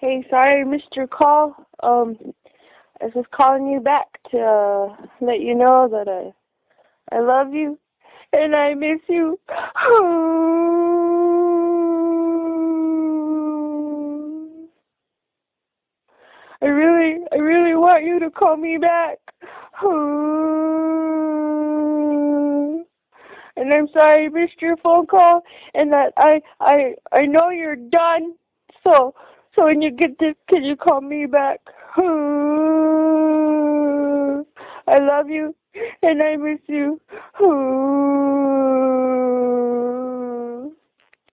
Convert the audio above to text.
Hey, sorry I missed your call. I was just calling you back to let you know that I love you and I miss you. I really want you to call me back. And I'm sorry I missed your phone call and that I know you're done. So when you get this, can you call me back? I love you and I miss you.